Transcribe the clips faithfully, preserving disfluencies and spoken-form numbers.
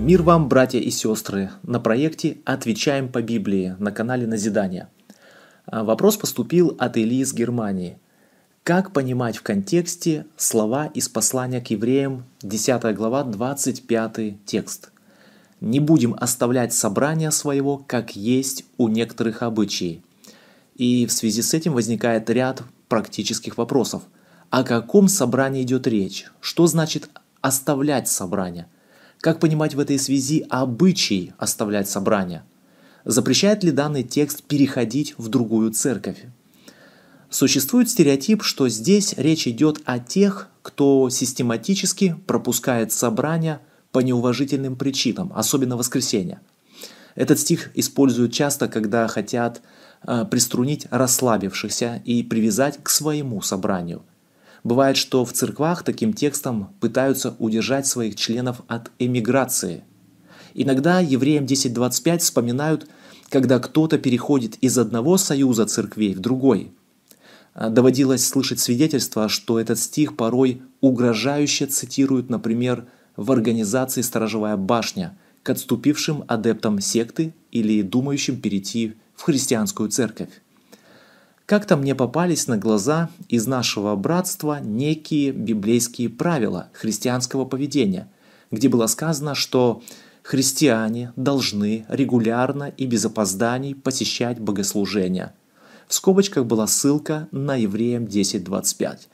Мир вам, братья и сестры, на проекте «Отвечаем по Библии» на канале Назидания. Вопрос поступил от Ильи из Германии. Как понимать в контексте слова из послания к евреям, десятая глава, двадцать пятый текст? «Не будем оставлять собрания своего, как есть у некоторых обычаи». И в связи с этим возникает ряд практических вопросов. О каком собрании идет речь? Что значит «оставлять собрание»? Как понимать в этой связи обычай оставлять собрание? Запрещает ли данный текст переходить в другую церковь? Существует стереотип, что здесь речь идет о тех, кто систематически пропускает собрания по неуважительным причинам, особенно воскресенье. Этот стих используют часто, когда хотят э, приструнить расслабившихся и привязать к своему собранию. Бывает, что в церквах таким текстом пытаются удержать своих членов от эмиграции. Иногда евреям десять двадцать пять вспоминают, когда кто-то переходит из одного союза церквей в другой. Доводилось слышать свидетельства, что этот стих порой угрожающе цитируют, например, в организации «Сторожевая башня» к отступившим адептам секты или думающим перейти в христианскую церковь. Как-то мне попались на глаза из нашего братства некие библейские правила христианского поведения, где было сказано, что христиане должны регулярно и без опозданий посещать богослужения. В скобочках была ссылка на Евреям десять двадцать пять.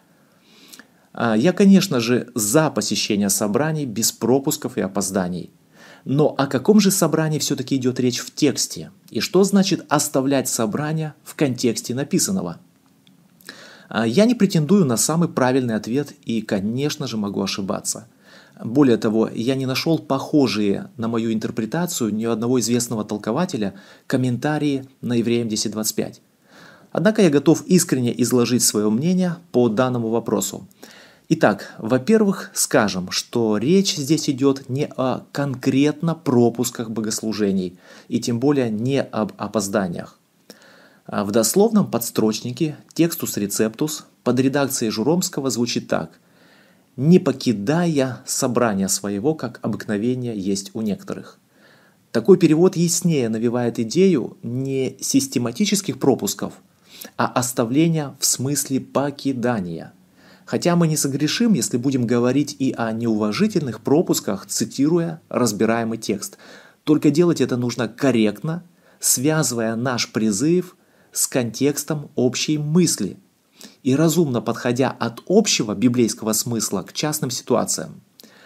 Я, конечно же, за посещение собраний без пропусков и опозданий. Но о каком же собрании все-таки идет речь в тексте? И что значит оставлять собрание в контексте написанного? Я не претендую на самый правильный ответ и, конечно же, могу ошибаться. Более того, я не нашел похожие на мою интерпретацию ни одного известного толкователя комментарии на Евреям десять двадцать пять. Однако я готов искренне изложить свое мнение по данному вопросу. Итак, во-первых, скажем, что речь здесь идет не о конкретно пропусках богослужений, и тем более не об опозданиях. В дословном подстрочнике «Текстус рецептус» под редакцией Журомского звучит так: «не покидая собрания своего, как обыкновение есть у некоторых». Такой перевод яснее навевает идею не систематических пропусков, а оставления в смысле покидания. Хотя мы не согрешим, если будем говорить и о неуважительных пропусках, цитируя разбираемый текст. Только делать это нужно корректно, связывая наш призыв с контекстом общей мысли и разумно подходя от общего библейского смысла к частным ситуациям.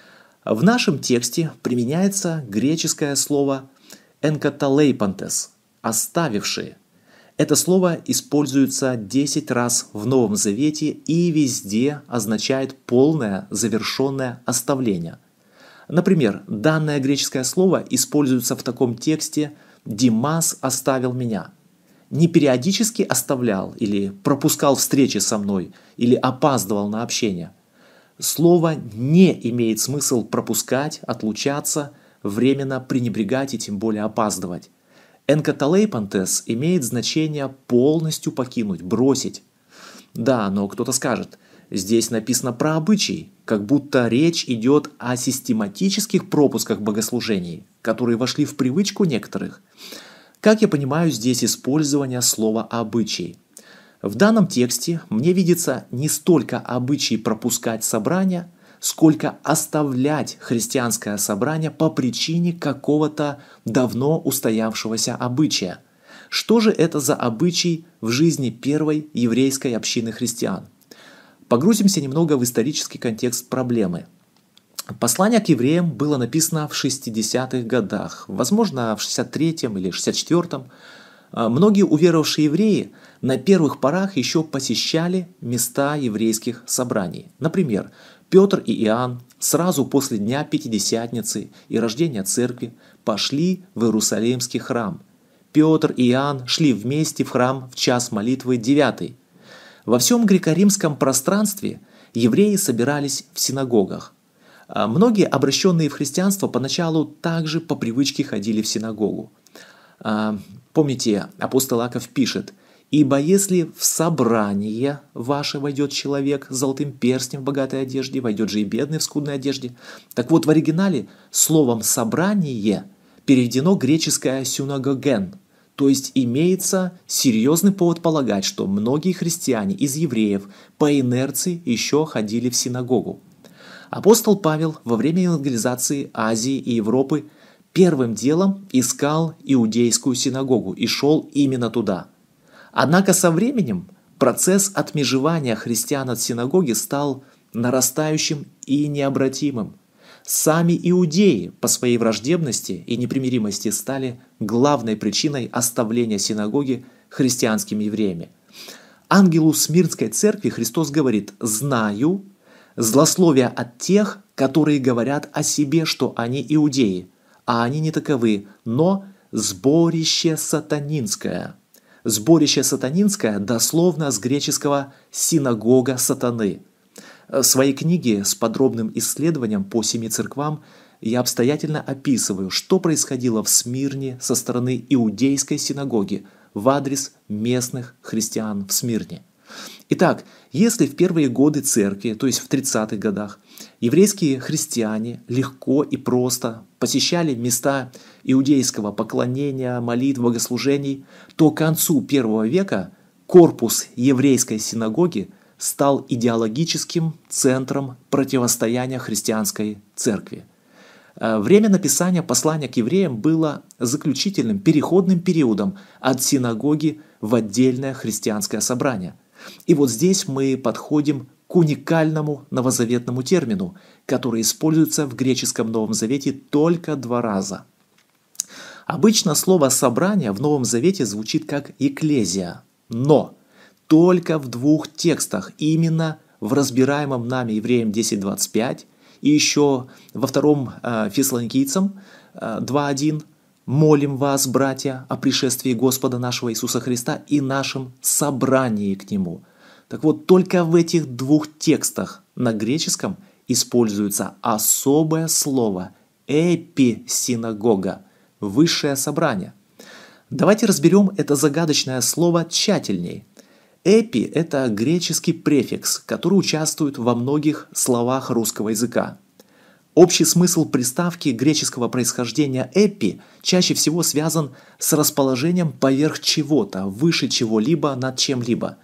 В нашем тексте применяется греческое слово «энкаталейпантес» – «оставившие». Это слово используется десять раз в Новом Завете и везде означает полное завершенное оставление. Например, данное греческое слово используется в таком тексте «Димас оставил меня». Не периодически оставлял или пропускал встречи со мной или опаздывал на общение. Слово не имеет смысл пропускать, отлучаться, временно пренебрегать и тем более опаздывать. «Энкаталейпантес» имеет значение полностью покинуть, бросить. Да, но кто-то скажет, здесь написано про обычаи, как будто речь идет о систематических пропусках богослужений, которые вошли в привычку некоторых. Как я понимаю здесь использование слова «обычай»? В данном тексте мне видится не столько обычай пропускать собрания, сколько оставлять христианское собрание по причине какого-то давно устоявшегося обычая. Что же это за обычай в жизни первой еврейской общины христиан? Погрузимся немного в исторический контекст проблемы. Послание к евреям было написано в шестидесятых годах, возможно, в шестьдесят третьем или шестьдесят четвёртом. Многие уверовавшие евреи на первых порах еще посещали места еврейских собраний. Например, Петр и Иоанн сразу после Дня Пятидесятницы и рождения церкви пошли в Иерусалимский храм. Петр и Иоанн шли вместе в храм в час молитвы девятый. Во всем греко-римском пространстве евреи собирались в синагогах. Многие, обращенные в христианство, поначалу также по привычке ходили в синагогу. Помните, апостол Иаков пишет: Ибо если в собрание ваше войдет человек с золотым перстнем в богатой одежде, войдет же и бедный в скудной одежде. Так вот, в оригинале словом «собрание» переведено греческое «синагоген», то есть имеется серьезный повод полагать, что многие христиане из евреев по инерции еще ходили в синагогу. Апостол Павел во время евангелизации Азии и Европы первым делом искал иудейскую синагогу и шел именно туда. Однако со временем процесс отмежевания христиан от синагоги стал нарастающим и необратимым. Сами иудеи по своей враждебности и непримиримости стали главной причиной оставления синагоги христианскими евреями. Ангелу Смирнской церкви Христос говорит: «Знаю злословие от тех, которые говорят о себе, что они иудеи, а они не таковы, но сборище сатанинское». Сборище сатанинское дословно с греческого «синагога сатаны». В своей книге с подробным исследованием по семи церквам я обстоятельно описываю, что происходило в Смирне со стороны иудейской синагоги в адрес местных христиан в Смирне. Итак, если в первые годы церкви, то есть в тридцатых годах, еврейские христиане легко и просто посещали места иудейского поклонения, молитв, богослужений, то к концу первого века корпус еврейской синагоги стал идеологическим центром противостояния христианской церкви. Время написания послания к евреям было заключительным, переходным периодом от синагоги в отдельное христианское собрание. И вот здесь мы подходим к уникальному новозаветному термину, который используется в греческом Новом Завете только два раза. Обычно слово «собрание» в Новом Завете звучит как «экклезия», но только в двух текстах, именно в разбираемом нами Евреям десять двадцать пять и еще во втором э, Фессалоникийцам э, два один «Молим вас, братья, о пришествии Господа нашего Иисуса Христа и нашем собрании к Нему». Так вот, только в этих двух текстах на греческом используется особое слово «эписинагога» – высшее собрание. Давайте разберем это загадочное слово тщательней. «Эпи» – это греческий префикс, который участвует во многих словах русского языка. Общий смысл приставки греческого происхождения «эпи» чаще всего связан с расположением поверх чего-то, выше чего-либо, над чем-либо.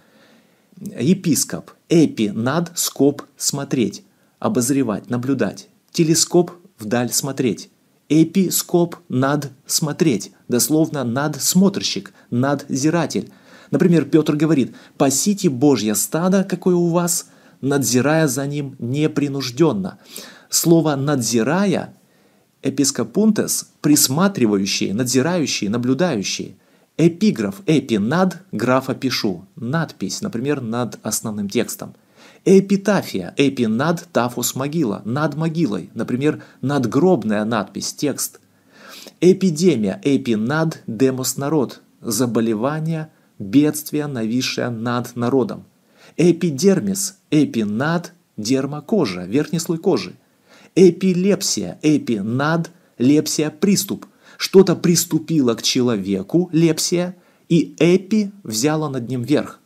Епископ, эпи – над, скоп – смотреть, обозревать, наблюдать. Телескоп – вдаль смотреть. Эпископ – над смотреть, дословно надсмотрщик, надзиратель. Например, Петр говорит: «Пасите Божье стадо, какое у вас, надзирая за ним непринужденно». Слово «надзирая» – эпископунтес – присматривающий, надзирающий, наблюдающий. Эпиграф – эпи – над, графа пишу, надпись, например, над основным текстом. Эпитафия – эпи – над, тафос – могила, над могилой, например, надгробная надпись, текст. Эпидемия – эпи – над, демос – народ, заболевание, бедствие, нависшее над народом. Эпидермис – эпи – над, дерма – кожа, верхний слой кожи. Эпилепсия – эпи – над, лепсия – приступ. Что-то приступило к человеку, лепсия, и эпи взяла над ним верх.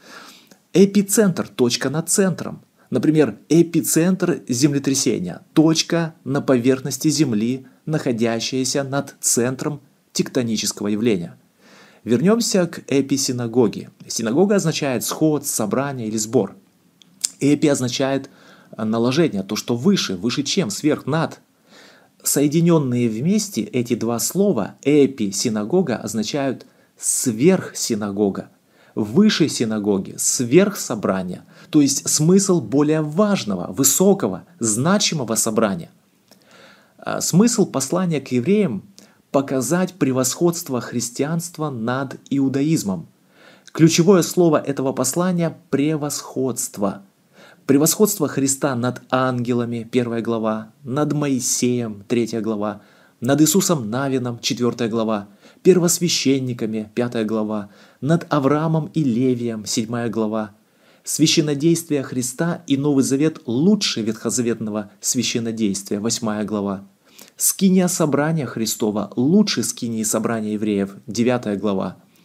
Эпицентр – точка над центром. Например, эпицентр землетрясения – точка на поверхности Земли, находящаяся над центром тектонического явления. Вернемся к эписинагоге. Синагога означает сход, собрание или сбор. Эпи означает наложение, то, что выше, выше чем, сверх, над. Соединенные вместе эти два слова «эпи-синагога» означают «сверхсинагога», «выше синагоги», «сверхсобрания», то есть смысл более важного, высокого, значимого собрания. Смысл послания к евреям – показать превосходство христианства над иудаизмом. Ключевое слово этого послания – превосходство. Превосходство Христа над ангелами, первая глава, над Моисеем, третья глава, над Иисусом Навином, четвертая глава, первосвященниками, пятая глава, над Авраамом и Левием, седьмая глава. Священнодействие Христа и Новый Завет лучше ветхозаветного священнодействия, восьмая глава. Скиния собрания Христова лучше скинии собрания евреев, девятая глава.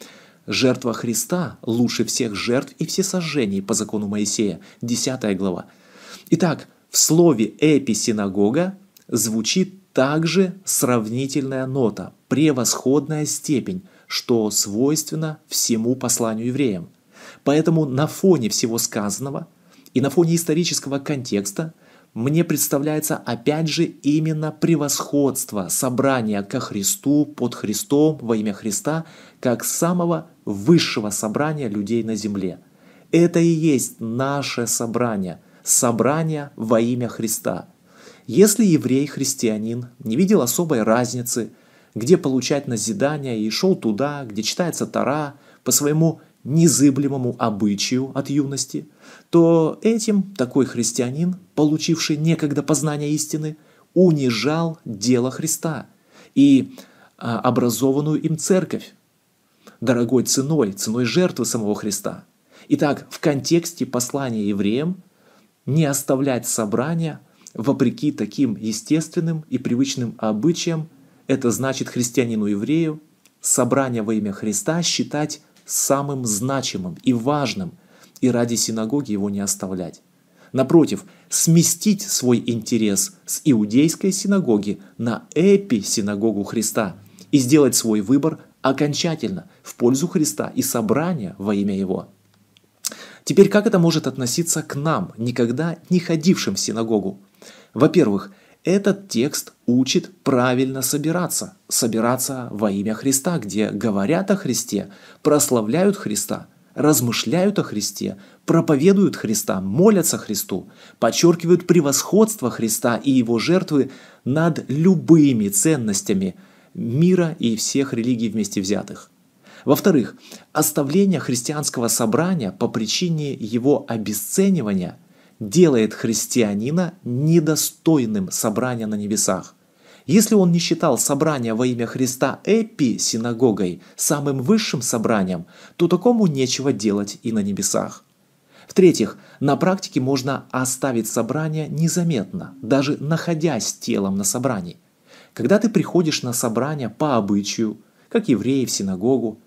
Жертва Христа лучше всех жертв и всесожжений по закону Моисея, десятая глава. Итак, в слове «эписинагога» звучит также сравнительная нота, превосходная степень, что свойственно всему посланию евреям. Поэтому на фоне всего сказанного и на фоне исторического контекста мне представляется опять же именно превосходство собрания ко Христу, под Христом, во имя Христа, как самого высшего собрания людей на земле. Это и есть наше собрание, собрание во имя Христа. Если еврей-христианин не видел особой разницы, где получать назидание, и шел туда, где читается Тора, по своему незыблемому обычаю от юности, то этим такой христианин, получивший некогда познание истины, унижал дело Христа и а, образованную им церковь дорогой ценой, ценой жертвы самого Христа. Итак, в контексте послания евреям не оставлять собрания вопреки таким естественным и привычным обычаям, это значит христианину-еврею собрание во имя Христа считать самым значимым и важным, и ради синагоги его не оставлять. Напротив, сместить свой интерес с иудейской синагоги на эписинагогу Христа и сделать свой выбор окончательно в пользу Христа и собрания во имя Его. Теперь, как это может относиться к нам, никогда не ходившим в синагогу? Во-первых, этот текст учит правильно собираться, собираться во имя Христа, где говорят о Христе, прославляют Христа, размышляют о Христе, проповедуют Христа, молятся Христу, подчеркивают превосходство Христа и Его жертвы над любыми ценностями мира и всех религий вместе взятых. Во-вторых, оставление христианского собрания по причине его обесценивания делает христианина недостойным собрания на небесах. Если он не считал собрание во имя Христа эписинагогой, самым высшим собранием, то такому нечего делать и на небесах. В-третьих, на практике можно оставить собрание незаметно, даже находясь телом на собрании. Когда ты приходишь на собрание по обычаю, как евреи в синагогу,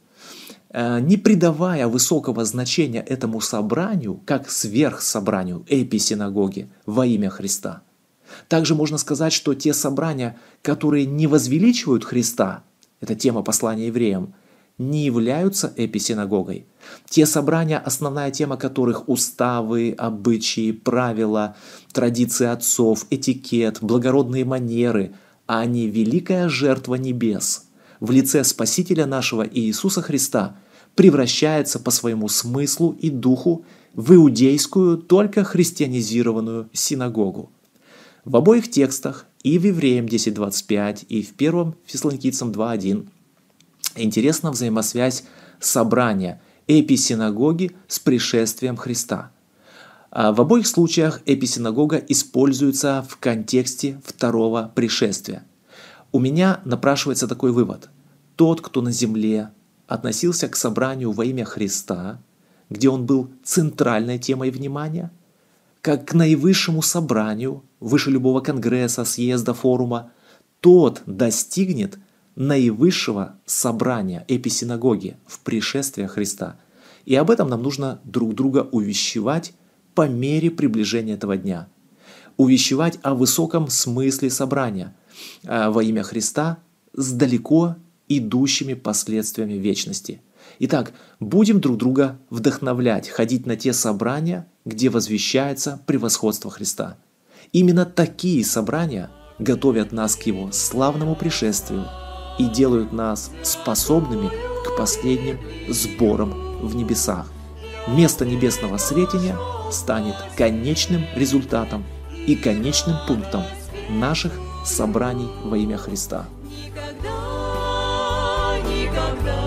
не придавая высокого значения этому собранию, как сверхсобранию, эписинагоги во имя Христа. Также можно сказать, что те собрания, которые не возвеличивают Христа, это тема послания евреям, не являются эписинагогой. Те собрания, основная тема которых уставы, обычаи, правила, традиции отцов, этикет, благородные манеры, а не великая жертва небес в лице Спасителя нашего Иисуса Христа, превращается по своему смыслу и духу в иудейскую, только христианизированную синагогу. В обоих текстах, и в Евреям десять двадцать пять, и в первом Фессалоникийцам два один, интересна взаимосвязь собрания эписинагоги с пришествием Христа. В обоих случаях эписинагога используется в контексте второго пришествия. У меня напрашивается такой вывод. Тот, кто на земле относился к собранию во имя Христа, где он был центральной темой внимания, как к наивысшему собранию, выше любого конгресса, съезда, форума, тот достигнет наивысшего собрания эписинагоги в пришествии Христа. И об этом нам нужно друг друга увещевать по мере приближения этого дня. Увещевать о высоком смысле собрания во имя Христа с далеко идущими последствиями вечности. Итак, будем друг друга вдохновлять, ходить на те собрания, где возвещается превосходство Христа. Именно такие собрания готовят нас к Его славному пришествию и делают нас способными к последним сборам в небесах. Место небесного сретения станет конечным результатом и конечным пунктом наших собраний во имя Христа. Никогда, никогда.